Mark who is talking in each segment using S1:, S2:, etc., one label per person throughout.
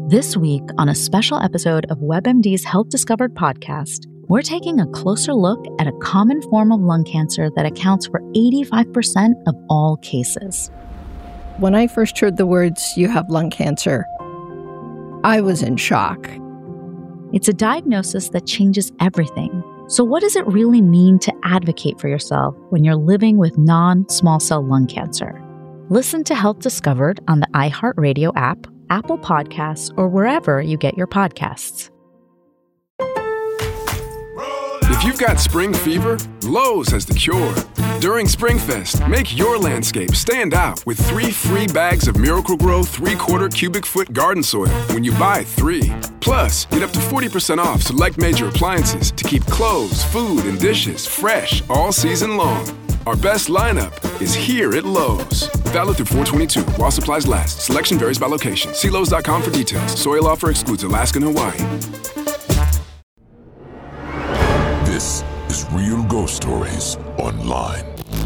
S1: This week, on a special episode of WebMD's Health Discovered podcast, we're taking a closer look at a common form of lung cancer that accounts for 85% of all cases.
S2: When I first heard the words, "you have lung cancer," I was in shock.
S1: It's a diagnosis that changes everything. So what does it really mean to advocate for yourself when you're living with non-small cell lung cancer? Listen to Health Discovered on the iHeartRadio app, Apple Podcasts, or wherever you get your podcasts.
S3: If you've got spring fever, Lowe's has the cure. During SpringFest, make your landscape stand out with 3 free bags of Miracle-Gro 3/4 cubic foot garden soil when you buy 3. Plus, get up to 40% off select major appliances to keep clothes, food, and dishes fresh all season long. Our best lineup is here at Lowe's. Valid through 4/22 while supplies last. Selection varies by location. See Lowe's.com for details. Soil offer excludes Alaska and Hawaii.
S4: This is Real Ghost Stories Online.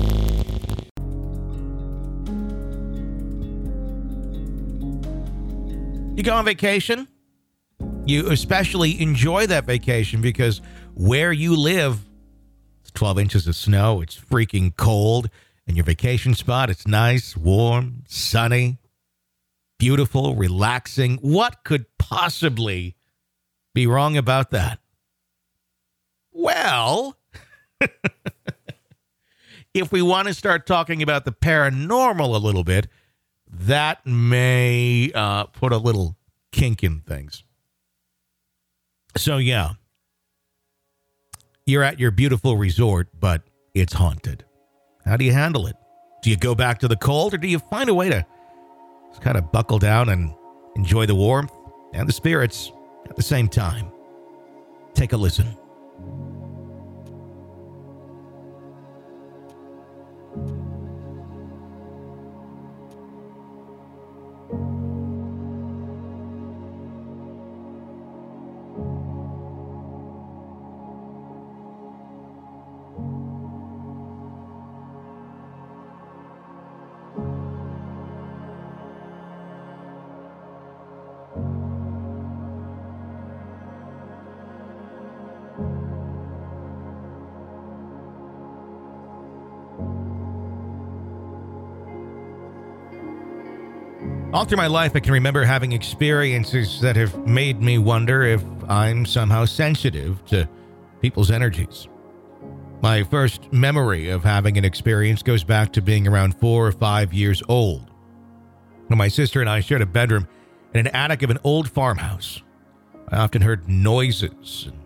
S5: You go on vacation, you especially enjoy that vacation because where you live, it's 12 inches of snow, it's freaking cold, and your vacation spot, it's nice, warm, sunny, beautiful, relaxing. What could possibly be wrong about that? Well, if we want to start talking about the paranormal a little bit, that may put a little kink in things. So, yeah, you're at your beautiful resort, but it's haunted. How do you handle it? Do you go back to the cold, or do you find a way to just kind of buckle down and enjoy the warmth and the spirits at the same time? Take a listen. All through my life, I can remember having experiences that have made me wonder if I'm somehow sensitive to people's energies. My first memory of having an experience goes back to being around 4 or 5 years old, when my sister and I shared a bedroom in an attic of an old farmhouse. I often heard noises, and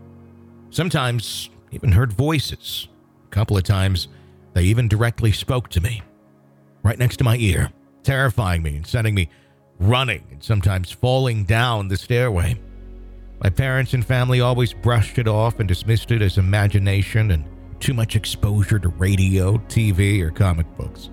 S5: sometimes even heard voices. A couple of times, they even directly spoke to me, right next to my ear, terrifying me and sending me running and sometimes falling down the stairway. My parents and family always brushed it off and dismissed it as imagination and too much exposure to radio, TV, or comic books.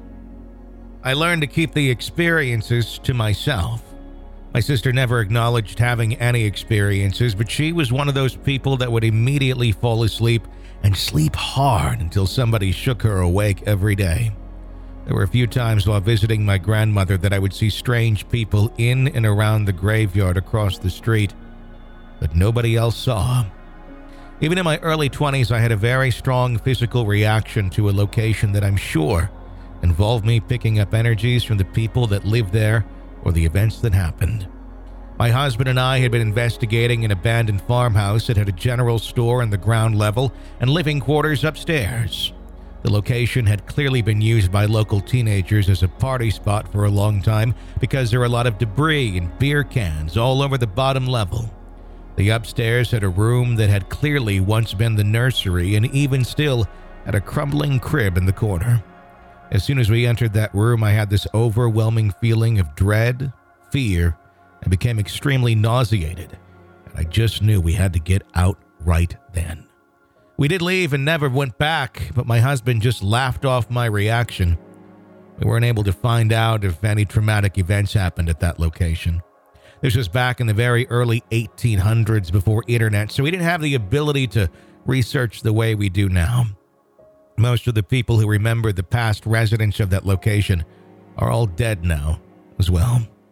S5: I learned to keep the experiences to myself. My sister never acknowledged having any experiences, but she was one of those people that would immediately fall asleep and sleep hard until somebody shook her awake every day. There were a few times while visiting my grandmother that I would see strange people in and around the graveyard across the street, but nobody else saw. Even in my early 20s, I had a very strong physical reaction to a location that I'm sure involved me picking up energies from the people that lived there or the events that happened. My husband and I had been investigating an abandoned farmhouse that had a general store on the ground level and living quarters upstairs. The location had clearly been used by local teenagers as a party spot for a long time because there were a lot of debris and beer cans all over the bottom level. The upstairs had a room that had clearly once been the nursery and even still had a crumbling crib in the corner. As soon as we entered that room, I had this overwhelming feeling of dread, fear, and became extremely nauseated. And I just knew we had to get out right then. We did leave and never went back, but my husband just laughed off my reaction. We weren't able to find out if any traumatic events happened at that location. This was back in the very early 1800s before internet, so we didn't have the ability to research the way we do now. Most of the people who remember the past residents of that location are all dead now as well.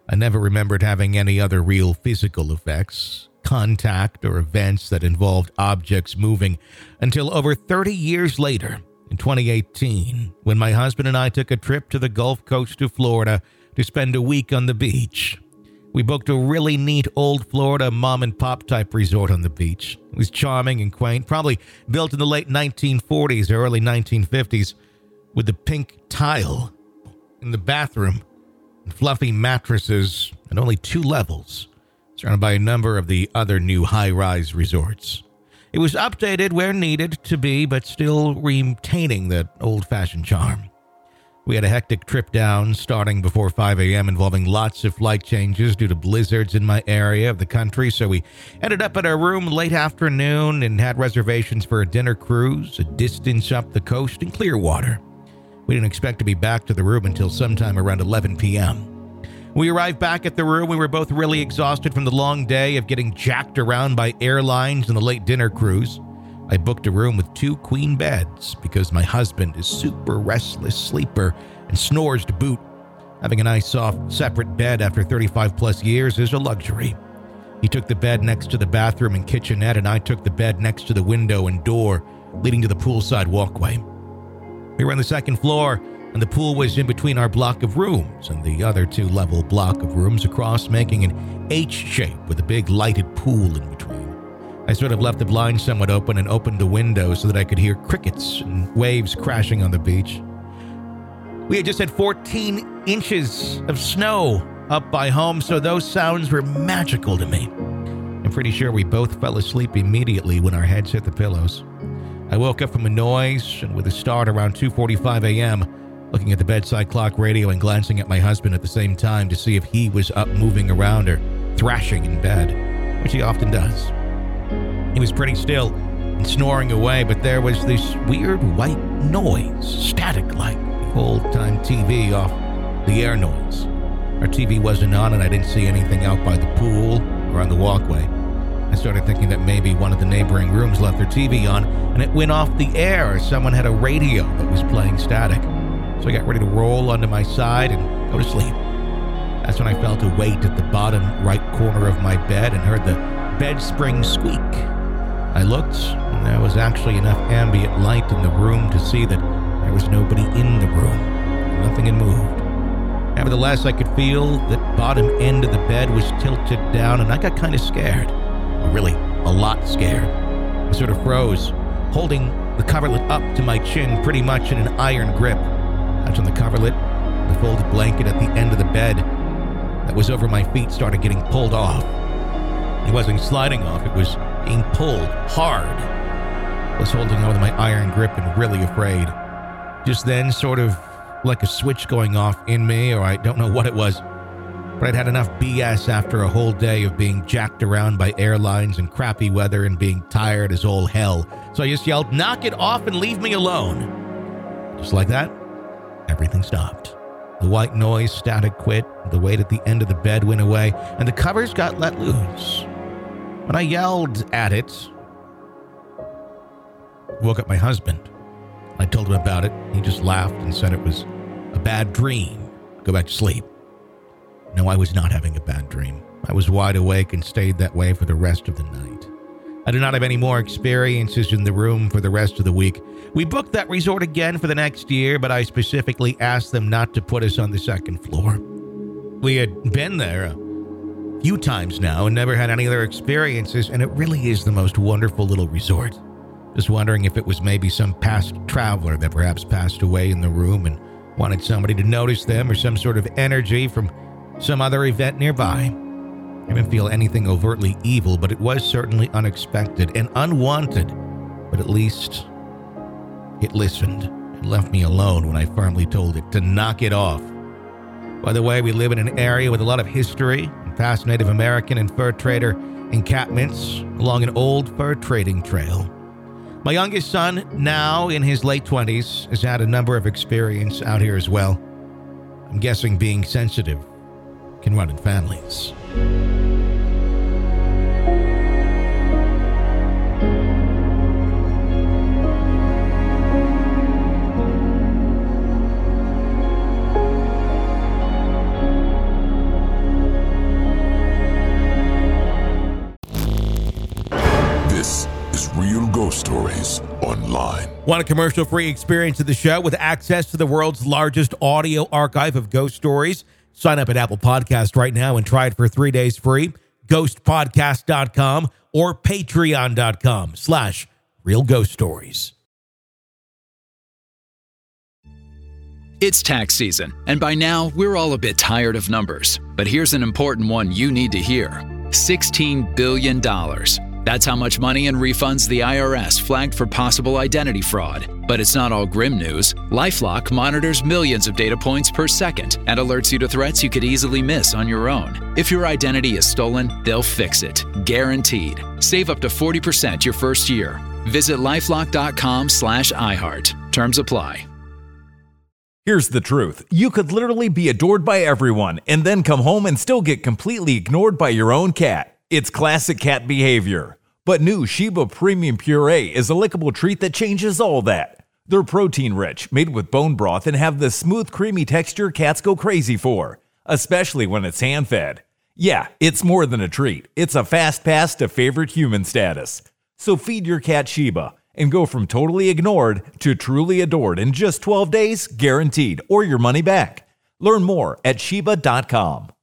S5: I never remembered having any other real physical effects, contact, or events that involved objects moving until over 30 years later, in 2018, when my husband and I took a trip to the Gulf Coast of Florida to spend a week on the beach. We booked a really neat old Florida mom-and-pop type resort on the beach. It was charming and quaint, probably built in the late 1940s or early 1950s, with the pink tile in the bathroom and fluffy mattresses and only 2 levels, surrounded by a number of the other new high-rise resorts. It was updated where needed to be, but still retaining that old-fashioned charm. We had a hectic trip down, starting before 5 a.m., involving lots of flight changes due to blizzards in my area of the country, so we ended up at our room late afternoon and had reservations for a dinner cruise, a distance up the coast in Clearwater. We didn't expect to be back to the room until sometime around 11 p.m. We arrived back at the room. We were both really exhausted from the long day of getting jacked around by airlines and the late dinner cruise. I booked a room with 2 queen beds because my husband is super restless sleeper and snores to boot. Having a nice, soft, separate bed after 35 plus years is a luxury. He took the bed next to the bathroom and kitchenette, and I took the bed next to the window and door leading to the poolside walkway. We were on the 2nd floor, and the pool was in between our block of rooms and the other 2-level block of rooms across, making an H shape with a big lighted pool in between. I sort of left the blinds somewhat open and opened the window so that I could hear crickets and waves crashing on the beach. We had just had 14 inches of snow up by home, so those sounds were magical to me. I'm pretty sure we both fell asleep immediately when our heads hit the pillows. I woke up from a noise and with a start around 2:45 a.m., looking at the bedside clock radio and glancing at my husband at the same time to see if he was up moving around or thrashing in bed, which he often does. He was pretty still and snoring away, but there was this weird white noise, static-like, the old-time TV off the air noise. Our TV wasn't on and I didn't see anything out by the pool or on the walkway. I started thinking that maybe one of the neighboring rooms left their TV on and it went off the air or someone had a radio that was playing static. So I got ready to roll onto my side and go to sleep. That's when I felt a weight at the bottom right corner of my bed and heard the bed spring squeak. I looked, and there was actually enough ambient light in the room to see that there was nobody in the room. Nothing had moved. Nevertheless, I could feel that bottom end of the bed was tilted down, and I got kind of scared. Really, a lot scared. I sort of froze, holding the coverlet up to my chin pretty much in an iron grip. Out on the coverlet, the folded blanket at the end of the bed that was over my feet started getting pulled off. It wasn't sliding off, it was being pulled hard. I was holding on to my iron grip and really afraid. Just then, sort of like a switch going off in me, or I don't know what it was, but I'd had enough BS after a whole day of being jacked around by airlines and crappy weather and being tired as all hell. So I just yelled, "Knock it off and leave me alone." Just like that, everything stopped. The white noise static quit, the weight at the end of the bed went away, and the covers got let loose. When I yelled at it, I woke up my husband. I told him about it. He just laughed and said it was a bad dream. Go back to sleep. No, I was not having a bad dream. I was wide awake and stayed that way for the rest of the night. I did not have any more experiences in the room for the rest of the week. We booked that resort again for the next year, but I specifically asked them not to put us on the 2nd floor. We had been there a few times now and never had any other experiences, and it really is the most wonderful little resort. Just wondering if it was maybe some past traveler that perhaps passed away in the room and wanted somebody to notice them, or some sort of energy from some other event nearby. I didn't feel anything overtly evil, but it was certainly unexpected and unwanted. But at least it listened and left me alone when I firmly told it to knock it off. By the way, we live in an area with a lot of history and past Native American and fur trader encampments along an old fur trading trail. My youngest son, now in his late 20s, has had a number of experiences out here as well. I'm guessing being sensitive can run in families.
S4: Stories Online.
S5: Want a commercial-free experience of the show with access to the world's largest audio archive of ghost stories? Sign up at Apple Podcast right now and try it for 3 days free. Ghostpodcast.com or patreon.com/realghoststories.
S6: It's tax season, and by now, we're all a bit tired of numbers. But here's an important one you need to hear. $16 billion. That's how much money in refunds the IRS flagged for possible identity fraud. But it's not all grim news. LifeLock monitors millions of data points per second and alerts you to threats you could easily miss on your own. If your identity is stolen, they'll fix it. Guaranteed. Save up to 40% your first year. Visit LifeLock.com/iHeart. Terms apply.
S7: Here's the truth. You could literally be adored by everyone and then come home and still get completely ignored by your own cat. It's classic cat behavior. But new Sheba Premium Puree is a lickable treat that changes all that. They're protein-rich, made with bone broth, and have the smooth, creamy texture cats go crazy for, especially when it's hand-fed. Yeah, it's more than a treat. It's a fast pass to favorite human status. So feed your cat Sheba and go from totally ignored to truly adored in just 12 days, guaranteed, or your money back. Learn more at Sheba.com.